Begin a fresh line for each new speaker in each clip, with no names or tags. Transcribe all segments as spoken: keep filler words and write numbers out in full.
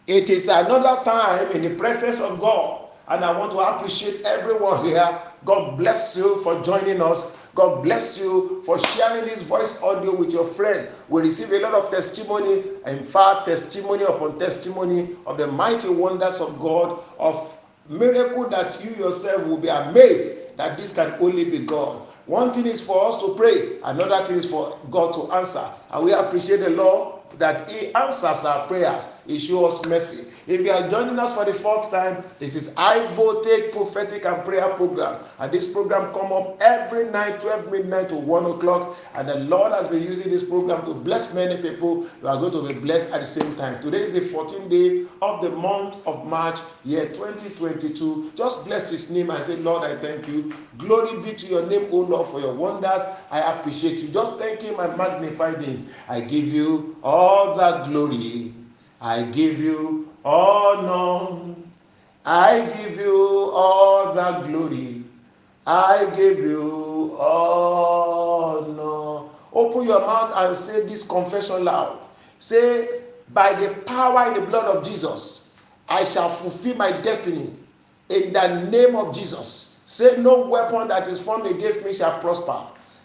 It is another time in the presence of God, and I want to appreciate everyone here. God bless you for joining us. God bless you for sharing this voice audio with your friend. We receive a lot of testimony, in fact, testimony upon testimony of the mighty wonders of God, of miracle that you yourself will be amazed that this can only be God. One thing is for us to pray, another thing is for God to answer. And we appreciate the Lord that He answers our prayers. He shows us mercy. If you are joining us for the first time, this is High Voltage Prophetic and Prayer Program. And this program comes up every night, twelve midnight to one o'clock. And the Lord has been using this program to bless many people. You are going to be blessed at the same time. Today is the fourteenth day of the month of March, year twenty twenty-two. Just bless His name and say, Lord, I thank you. Glory be to your name, O Lord, for your wonders. I appreciate you. Just thank Him and magnify Him. I give you all the glory. I give you honor. I give you all the glory. I give you honor. Open your mouth and say this confession loud. Say, by the power in the blood of Jesus, I shall fulfill my destiny in the name of Jesus. Say, no weapon that is formed against me shall prosper.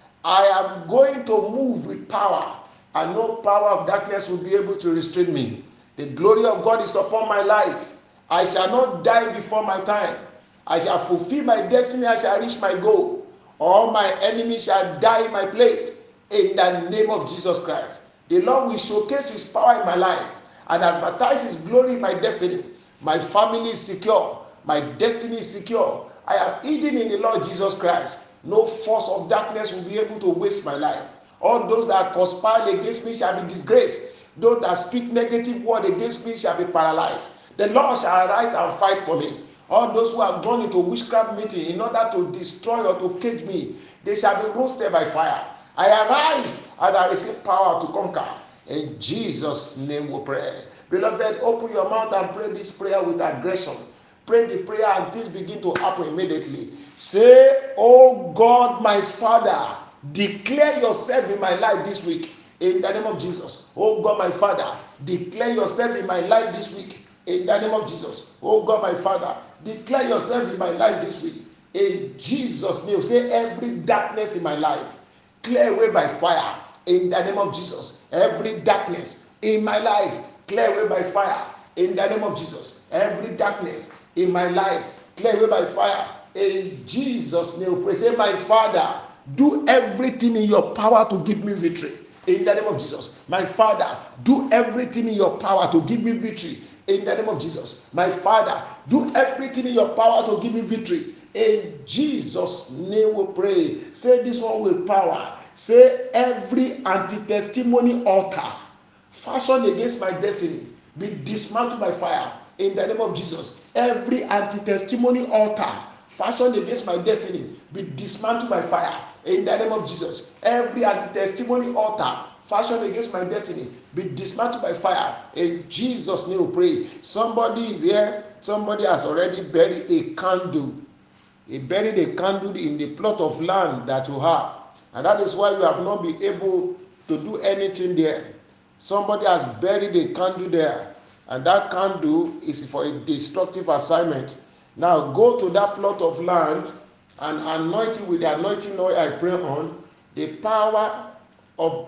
I am going to move with power, and no power of darkness will be able to restrain me. The glory of God is upon my life. I shall not die before my time. I shall fulfill my destiny. I shall reach my goal. All my enemies shall die in my place in the name of Jesus Christ. The Lord will showcase His power in my life and advertise His glory in my destiny. My family is secure. My destiny is secure. I am hidden in the Lord Jesus Christ. No force of darkness will be able to waste my life. All those that conspire against me shall be disgraced. Those that speak negative word against me shall be paralyzed. The Lord shall arise and fight for me. All those who have gone into witchcraft meeting in order to destroy or to cage me, they shall be roasted by fire. I arise and I receive power to conquer. In Jesus' name we pray. Beloved, open your mouth and pray this prayer with aggression. Pray the prayer and things begin to happen immediately. Say, oh God, my Father, declare yourself in my life this week. In the name of Jesus. Oh God, my Father, declare yourself in my life this week. In the name of Jesus. Oh God, my Father, declare yourself in my life this week. In Jesus' name. Say, every darkness in my life, clear away by fire. In the name of Jesus. Every darkness in my life, clear away by fire. In the name of Jesus. Every darkness in my life, clear away by fire. In Jesus' name. Pray. Say, my Father, do everything in your power to give me victory. In the name of Jesus. My Father, do everything in your power to give me victory. In the name of Jesus. My Father, do everything in your power to give me victory. In Jesus' name we pray. Say this one with power. Say, every anti-testimony altar fashioned against my destiny be dismantled by fire. In the name of Jesus. Every anti-testimony altar fashioned against my destiny be dismantled by fire. In the name of Jesus. Every anti-testimony altar fashioned against my destiny be dismantled by fire. In Jesus' name we pray. Somebody is here. Somebody has already buried a candle. He buried a candle in the plot of land that you have. And that is why you have not been able to do anything there. Somebody has buried a candle there. And that candle is for a destructive assignment. Now go to that plot of land and anoint it with the anointing oil I pray on. The power of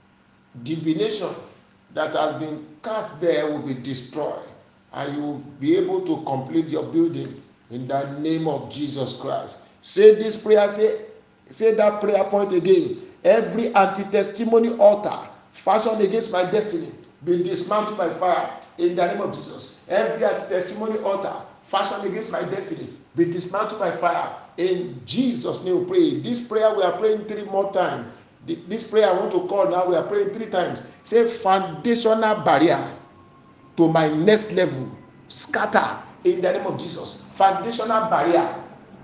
divination that has been cast there will be destroyed. And you will be able to complete your building in the name of Jesus Christ. Say this prayer. Say, say that prayer point again. Every anti-testimony altar fashioned against my destiny be dismantled by fire in the name of Jesus. Every anti-testimony altar fashioned against my destiny be dismantled by fire in Jesus' name. We pray. This prayer we are praying three more times. This prayer I want to call now, we are praying three times. Say, foundational barrier to my next level scatter in the name of Jesus. Foundational barrier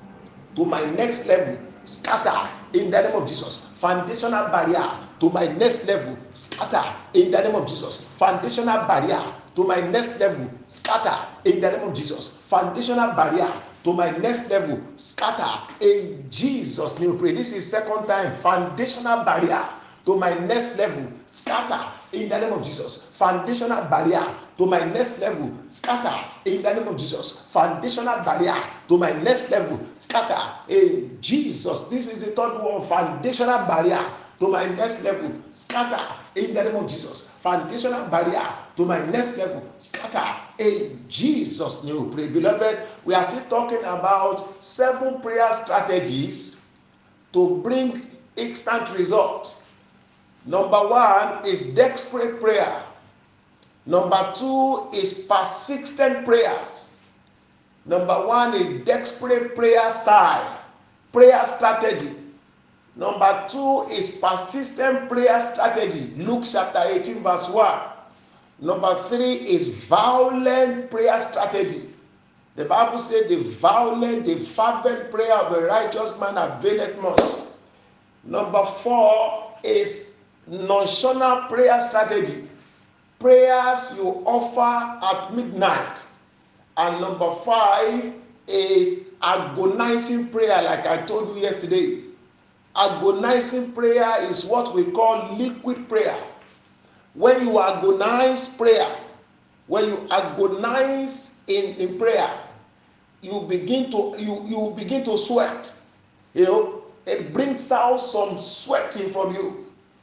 to my next level scatter in the name of Jesus. Foundational barrier to my next level scatter in the name of Jesus. Foundational barrier to my next level scatter in the name of Jesus. Foundational barrier to my next level scatter in Jesus' name. Pray. This is second time. Foundational barrier to my next level, scatter in the name of Jesus. Foundational barrier to my next level, scatter in the name of Jesus. Foundational barrier to my next level, scatter in Jesus. This is the third one. Foundational barrier to my next level, scatter in the name of Jesus. Foundational barrier to my next level, scatter in Jesus' name. Pray, beloved. We are still talking about seven prayer strategies to bring instant results. Number one is desperate prayer. Number two is persistent prayers. Number one is desperate prayer style, prayer strategy. Number two is persistent prayer strategy. Luke chapter eighteen verse one. Number three is violent prayer strategy. The Bible says the violent, the fervent prayer of a righteous man availeth much. Number four is nonchalant prayer strategy. Prayers you offer at midnight. And number five is agonizing prayer, like I told you yesterday. Agonizing prayer is what we call liquid prayer. When you agonize prayer, when you agonize in, in prayer, you begin to you you begin to sweat. You know, it brings out some sweating from you.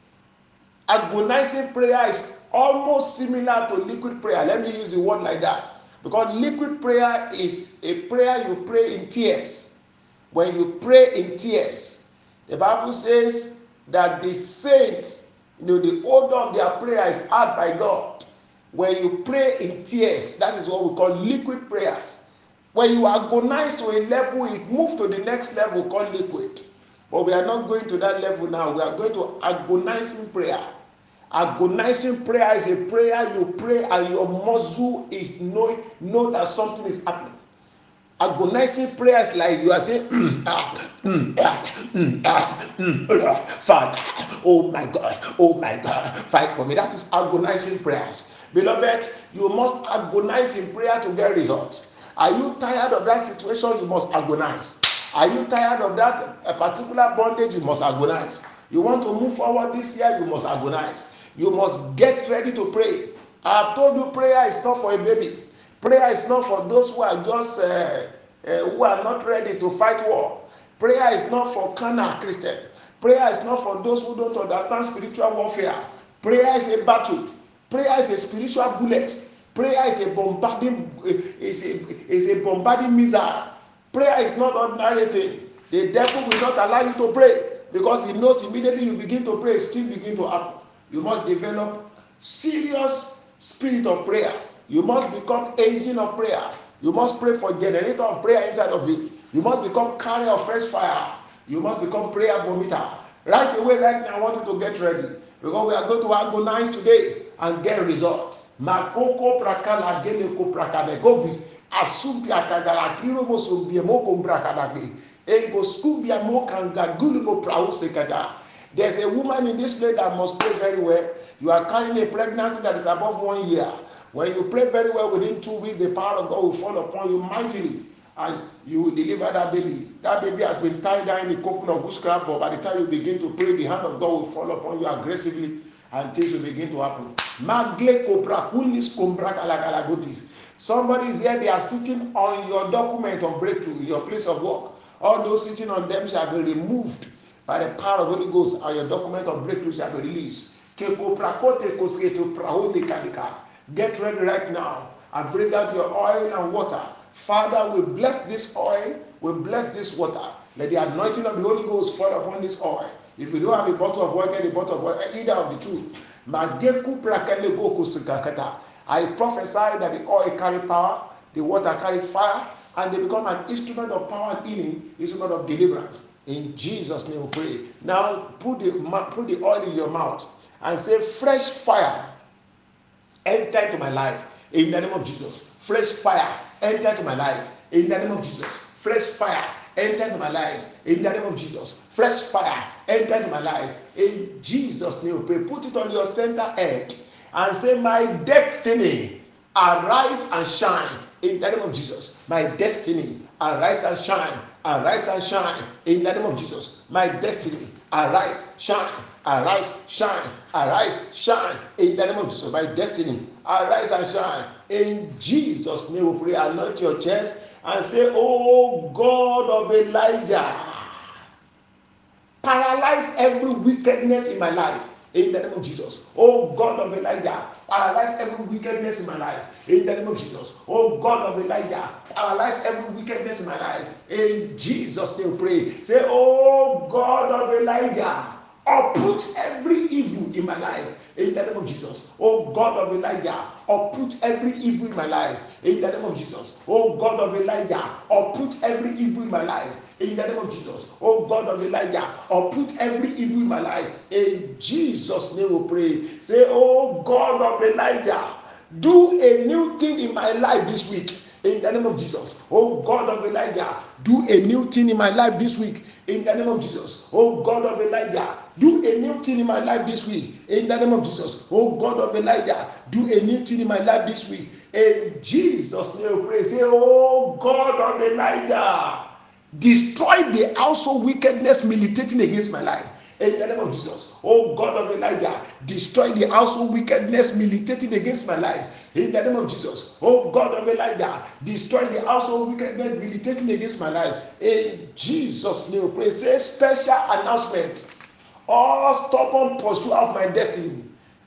Agonizing prayer is almost similar to liquid prayer. Let me use the word like that. Because liquid prayer is a prayer you pray in tears. When you pray in tears, the Bible says that the saints, you know, the order of their prayer is heard by God. When you pray in tears, that is what we call liquid prayers. When you agonize to a level, it moves to the next level called liquid. But we are not going to that level now. We are going to agonizing prayer. Agonizing prayer is a prayer you pray and your muscle is know, know that something is happening. Agonizing prayer is like you are saying, mm, ah, mm, ah, mm, ah, mm, ah, Father, oh my God, oh my God, fight for me. That is agonizing prayers. Beloved, you must agonize in prayer to get results. Are you tired of that situation? You must agonize. Are you tired of that a particular bondage? You must agonize. You want to move forward this year? You must agonize. You must get ready to pray. I have told you prayer is not for a baby. Prayer is not for those who are just uh, uh, who are not ready to fight war. Prayer is not for carnal Christian. Prayer is not for those who don't understand spiritual warfare. Prayer is a battle. Prayer is a spiritual bullet. Prayer is a bombarding is a, is a bombarding missile. Prayer is not ordinary thing. The devil will not allow you to pray because he knows immediately you begin to pray, still begin to happen. You must develop serious spirit of prayer. You must become engine of prayer. You must pray for generator of prayer inside of you. You must become carrier of fresh fire. You must become prayer vomiter. Right away, right now, I want you to get ready because we are going to agonize today and get a result. Makoko prakala geleko prakane govis asubia kagala kirobo sumbia moko brakadagi ego skumbia mokanga gulubo prausekada. There's a woman in this place that must pray very well. You are carrying a pregnancy that is above one year. When you pray very well, within two weeks, the power of God will fall upon you mightily, and you will deliver that baby. That baby has been tied down in the coffin of witchcraft, but by the time you begin to pray, the hand of God will fall upon you aggressively, and things will begin to happen. Somebody is here, they are sitting on your document of breakthrough, your place of work. All those sitting on them shall be removed by the power of the Holy Ghost, and your document of breakthrough shall be released. Get ready right now and bring out your oil and water. Father, we bless this oil, we bless this water. Let the anointing of the Holy Ghost fall upon this oil. If you don't have a bottle of oil, get a bottle of oil, either of the two. I prophesy that the oil carry power, the water carry fire, and they become an instrument of power and healing, instrument of deliverance. In Jesus' name we pray. Now put the, put the oil in your mouth and say, fresh fire, enter into my life. In the name of Jesus. Fresh fire, enter into my life. In the name of Jesus. Fresh fire, enter into my life. In the name of Jesus. Fresh fire, enter into my life. In Jesus' name we pray. Put it on your center edge and say, my destiny, arise and shine. In the name of Jesus. My destiny, arise and shine. Arise and shine. In the name of Jesus. My destiny, arise, shine. Arise, shine, arise, shine in the name of Jesus. My destiny, arise and shine in Jesus' name. We pray. Anoint your chest and say, "Oh God of Elijah, paralyze every wickedness in my life in the name of Jesus. Oh God of Elijah, paralyze every wickedness in my life in the name of Jesus. Oh God of Elijah, paralyze every wickedness in my life in Jesus' name. Pray. Say, oh God of Elijah, uproot every evil in my life in the name of Jesus. Oh God of Elijah, uproot every evil in my life in the name of Jesus. Oh God of Elijah, uproot every evil in my life in the name of Jesus. Oh God of Elijah, uproot every evil in my life in Jesus' name. We pray. Say, oh God of Elijah, do a new thing in my life this week in the name of Jesus. Oh God of Elijah, do a new thing in my life this week in the name of Jesus. Oh God of Elijah, do a new thing in my life this week in the name of Jesus. Oh God of Elijah, do a new thing in my life this week in Jesus' name. We pray. Say, oh God of Elijah, destroy the household wickedness militating against my life in the name of Jesus. Oh God of Elijah, destroy the household wickedness militating against my life in the name of Jesus. Oh God of Elijah, destroy the household wickedness militating against my life in Jesus' name. Pray. Say, special announcement. All stubborn pursuit of my destiny,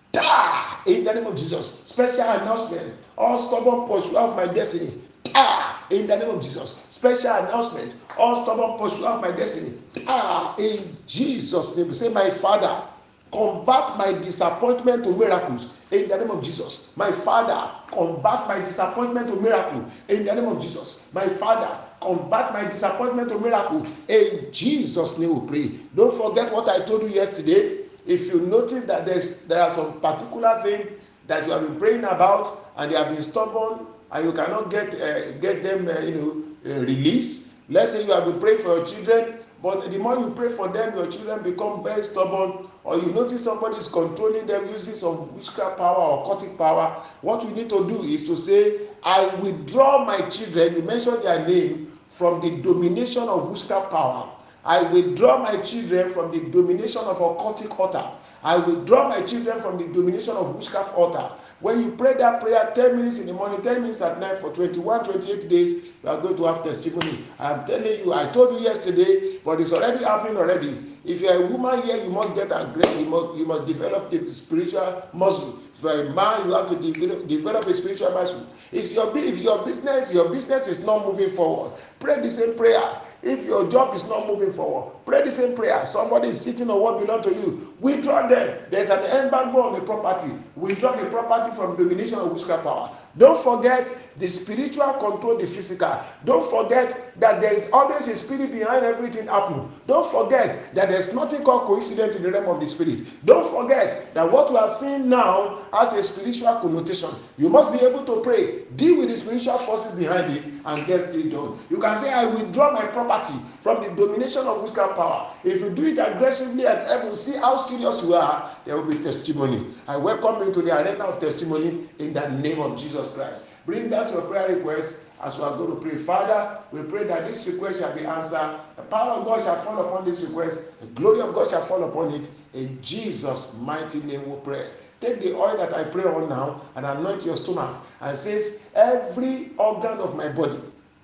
die in the name of Jesus. Special announcement. All stubborn pursuit of my destiny, die in the name of Jesus. Special announcement. All stubborn pursuit of my destiny, die in Jesus' name. Say, my Father, convert my disappointment to miracles in the name of Jesus. My Father, convert my disappointment to miracle in the name of Jesus. My Father, convert my disappointment to miracle in Jesus' name. We pray. Don't forget what I told you yesterday. If you notice that there's there are some particular things that you have been praying about and they have been stubborn and you cannot get uh, get them uh, you know uh, released. Let's say you have been praying for your children, but the more you pray for them, your children become very stubborn, or you notice somebody is controlling them using some witchcraft power or occultic power. What we need to do is to say, I withdraw my children, you mention their name, from the domination of witchcraft power. I withdraw my children from the domination of occultic altar. I withdraw my children from the domination of witchcraft altar. When you pray that prayer ten minutes in the morning, ten minutes at night for twenty-one, twenty-eight days, you are going to have testimony. I am telling you, I told you yesterday, but it's already happening already. If you are a woman here, you must get a great, you must, you must develop the spiritual muscle. If you are a man, you have to develop, develop a spiritual muscle. It's your, if your business, if your business is not moving forward, pray the same prayer. If your job is not moving forward, pray the same prayer. Somebody is sitting on what belongs to you, withdraw them. There's an embargo on the property. Withdraw the property from domination of witchcraft power. Don't forget the spiritual control the physical. Don't forget that there is always a spirit behind everything happening. Don't forget that there's nothing called coincidence in the realm of the spirit. Don't forget that what we are seeing now has a spiritual connotation. You must be able to pray, deal with the spiritual forces behind it, and get it done. You can say, I withdraw my property from the domination of witchcraft power. If you do it aggressively and able, see how serious you are, there will be testimony. I welcome you to the arena of testimony in the name of Jesus Christ. Bring out your prayer request as we are going to pray. Father, we pray that this request shall be answered. The power of God shall fall upon this request. The glory of God shall fall upon it. In Jesus' mighty name we pray. Take the oil that I pray on now and anoint your stomach, and says, every organ of my body,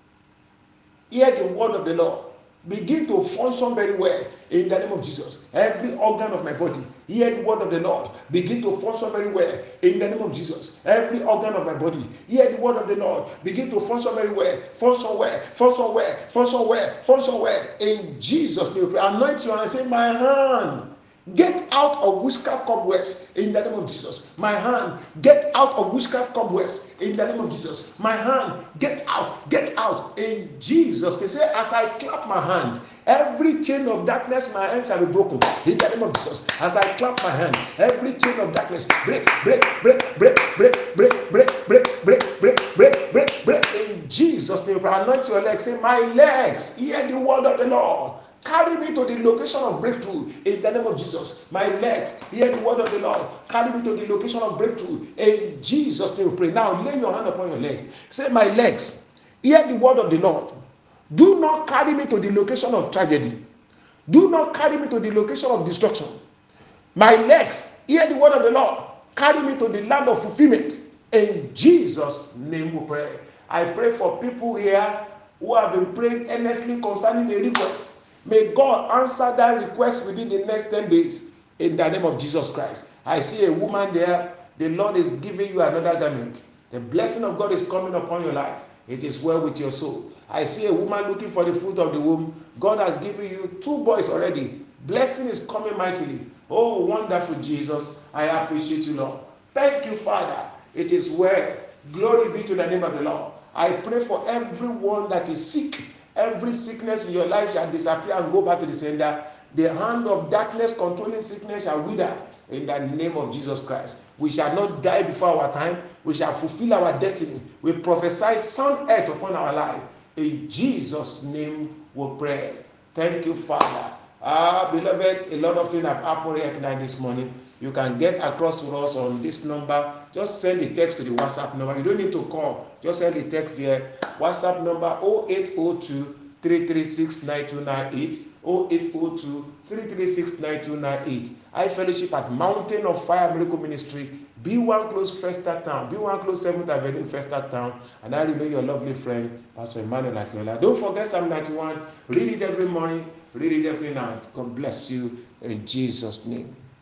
hear the word of the Lord, begin to function very well in the name of Jesus. Every organ of my body, hear the word of the Lord, begin to function very well in the name of Jesus. Every organ of my body, hear the word of the Lord, begin to function very well, function well, function well, function well, function well in Jesus' name. Anoint your hand and say, my hand, get out of witchcraft cobwebs in the name of Jesus. My hand, get out of witchcraft cobwebs in the name of Jesus. My hand, get out, get out in Jesus. They say, as I clap my hand, every chain of darkness, my hand shall be broken in the name of Jesus. As I clap my hand, every chain of darkness, break, break, break, break, break, break, break, break, break, break, break, break, break in Jesus' name. Anoint your legs. Say, my legs, hear the word of the Lord. Carry me to the location of breakthrough in the name of Jesus. My legs, hear the word of the Lord. Carry me to the location of breakthrough in Jesus' name. Pray. Now lay your hand upon your leg. Say, my legs, hear the word of the Lord. Do not carry me to the location of tragedy. Do not carry me to the location of destruction. My legs, hear the word of the Lord. Carry me to the land of fulfillment. In Jesus' name we pray. I pray for people here who have been praying earnestly concerning the request. May God answer that request within the next ten days. In the name of Jesus Christ. I see a woman there. The Lord is giving you another garment. The blessing of God is coming upon your life. It is well with your soul. I see a woman looking for the fruit of the womb. God has given you two boys already. Blessing is coming mightily. Oh, wonderful Jesus. I appreciate you, Lord. Thank you, Father. It is well. Glory be to the name of the Lord. I pray for everyone that is sick. Every sickness in your life shall disappear and go back to the sender. The hand of darkness controlling sickness shall wither in the name of Jesus Christ. We shall not die before our time. We shall fulfill our destiny. We prophesy sound earth upon our life. In Jesus' name we pray. Thank you, Father. Ah, beloved, a lot of things have happened here tonight this morning. You can get across to us on this number. Just send the text to the WhatsApp number. You don't need to call. Just send the text here. WhatsApp number zero eight zero two, three three six, nine two nine eight. zero eight zero two, three three six, nine two nine eight. I fellowship at Mountain of Fire Miracle Ministry, B one Close, Festac Town, B one Close, seventh Avenue, Festac Town. And I remain your lovely friend, Pastor Emmanuel Akinola. Don't forget Psalm ninety-one. Read it every morning. Read it every night. God bless you in Jesus' name.